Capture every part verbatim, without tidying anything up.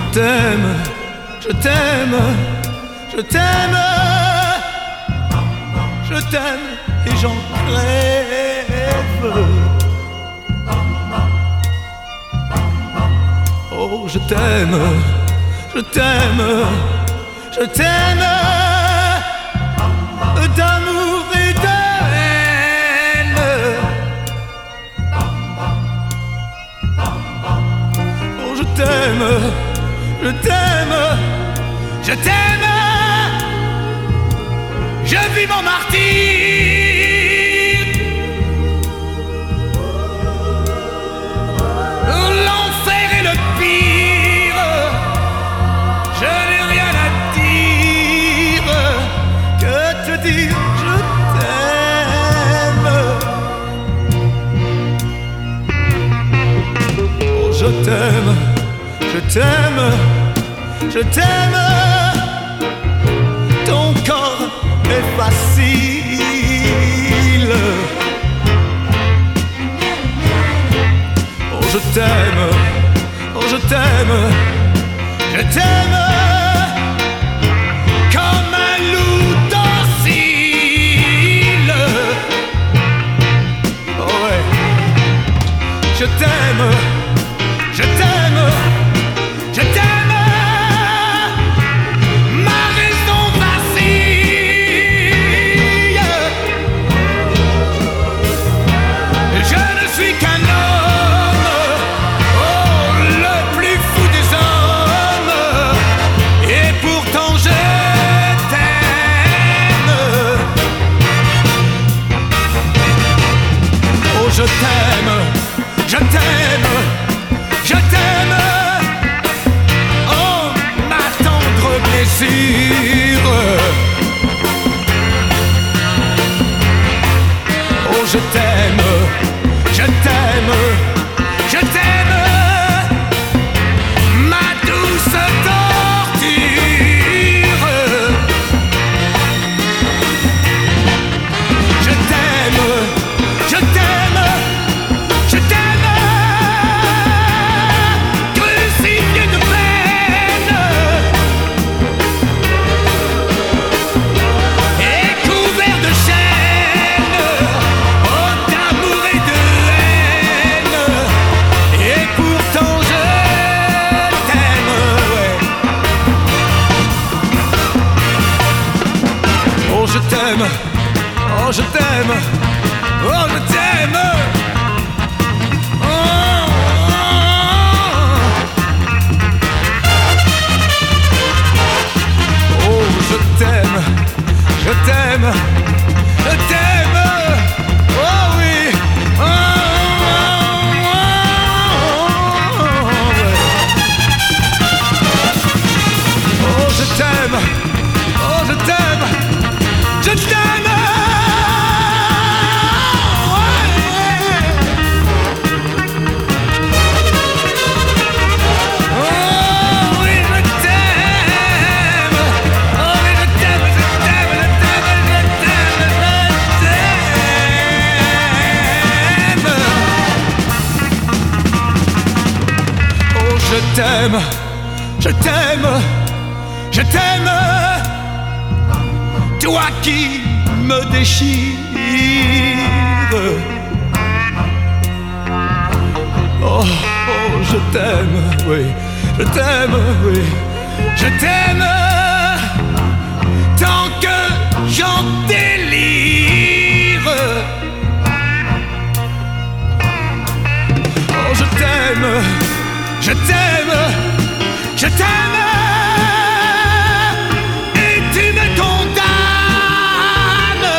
t'aime, je t'aime, je t'aime, je t'aime et j'en crève. Oh, je t'aime, je t'aime, je t'aime, d'amour et de haine. Oh, je t'aime, je t'aime, je t'aime, je vis mon martyre. L'enfer est le pire, je n'ai rien à dire que te dire je t'aime. Oh, je t'aime, je t'aime, je t'aime. Ton corps est facile. Oh, je t'aime, oh, je t'aime, je t'aime comme un loup docile. Oh ouais, je t'aime, je t'aime, je t'aime. Ma raison vacille. Je ne suis qu'un homme, oh, le plus fou des hommes, et pourtant je t'aime. Oh, je t'aime, je t'aime, je t'aime. Oh, ma tendre blessure. Oh, je t'aime, je t'aime, je t'aime. Ma douce torture. Je t'aime, je t'aime, je t'aime. Crucifié de peine et couvert de chaînes, oh, d'amour et de haine. Et pourtant je t'aime, ouais. Oh, je t'aime, oh, je t'aime, oh, je t'aime. Oh, oh, je t'aime, je t'aime, je t'aime. Oh oui, oh, oh, oh, ouais. Oh, je t'aime, oh, je t'aime, je t'aime. Oh oui, je t'aime. Oh oui, je t'aime, je t'aime, je t'aime, je t'aime, je t'aime. Oh, je t'aime, je t'aime, je t'aime. Toi qui me déchires. Oh, oh, je t'aime, oui, je t'aime, oui, je t'aime. Tant que j'en délire. Oh, je t'aime, je t'aime, je t'aime. Et tu me condamnes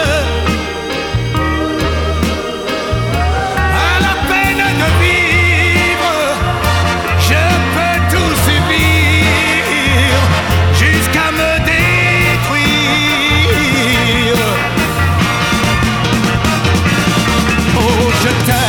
à la peine de vivre. Je peux tout subir jusqu'à me détruire. Oh, je t'aime.